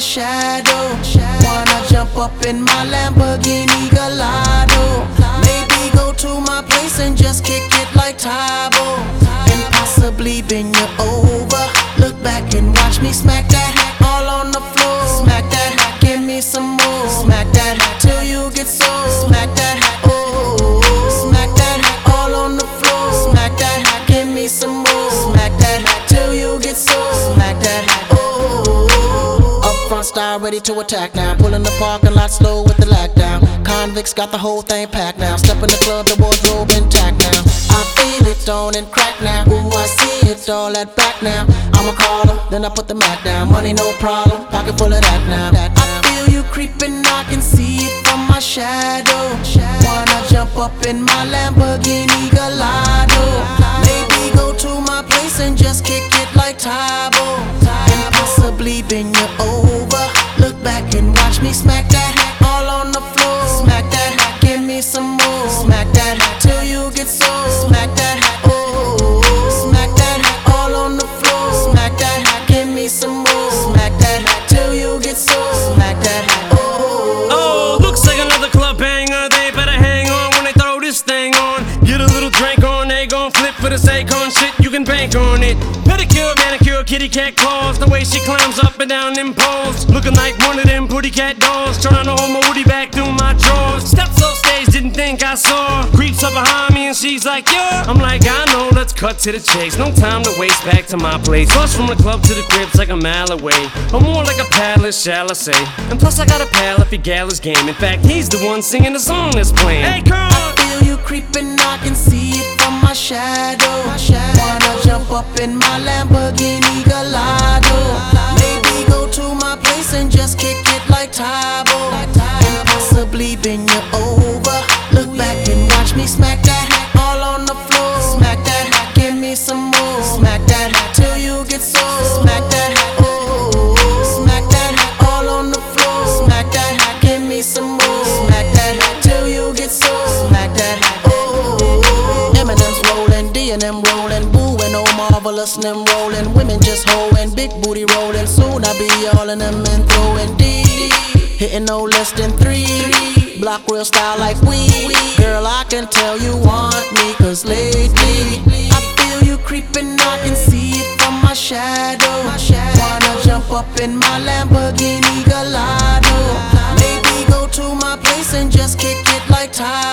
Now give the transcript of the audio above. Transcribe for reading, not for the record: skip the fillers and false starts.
shadow. Wanna jump up in my Lamborghini Gallardo. Maybe go to my place and just kick it like Tae Bo. And possibly bend you over. Look back and watch me smack that all on the floor. Smack that, give me some more. Smack that till you get sore. Smack that, oh. Smack that all on the floor. Smack that, give me some more. Smack that till you get sore. Smack that, oh. Up front style ready to attack now. Pulling the parking lot slow with the lag down. Convicts got the whole thing packed now. Step in the club, the wardrobe intact now. I feel it on and crack now. Ooh, I see it all at back now. I'ma call her, then I put the Mac down. Money no problem, pocket full of that now. I feel you creeping, I can see it from my shadow. Wanna jump up in my Lamborghini Gallardo. Maybe go to my place and just kick it like Tae Bo. And possibly bend you over. Look back and watch me smack that all on the floor. Smack that, give me some more. Smack that till you get sore. Smack that, oh. Smack that all on the floor. Smack that, give me some more. Smack that till you get sore. Smack that, oh. Oh, looks like another club banger. They better hang on when they throw this thing on. Get a little drink on, they gon' flip for the Akon shit. You can bank on it. Pedicure, manicure, kitty cat claws. The way she climbs up and down them poles, looking like one of them pretty cat dolls. Trying to hold my woody back through my drawers. Steps off stage, didn't think I saw. Creeps up behind me and she's like, yeah. I'm like, I know, let's cut to the chase. No time to waste, back to my place. Plus from the club to the crib's like a mile away, or more like a palace, shall I say. And plus I got a pal if your gal is game. In fact, he's the one singing the song that's playing. Hey girl, I feel you creeping, I can see it from my shadow. Wanna jump up in my Lamborghini Gallardo. Maybe go to my place and just kick it like Tae Bo. And possibly bend you over. Look back and watch me smack that all on the floor. Smack that, give me some more. Smack that till you get sore. Smack that, oh. Smack that all on the floor. Smack that, give me some more. Smack that till you get sore. Smack that, oh. Eminem's rolling, D and M rolling, Boo and oh marvelous and them rolling. Women just hoeing, big booty rolling. Soon I be all in them and throwing D. Hitting no less than 3. Block real style like we. Girl, I can tell you want me, cause lately I feel you creeping, I can see it from my shadow. Wanna jump up in my Lamborghini Gallardo. Maybe go to my place and just kick it like Tae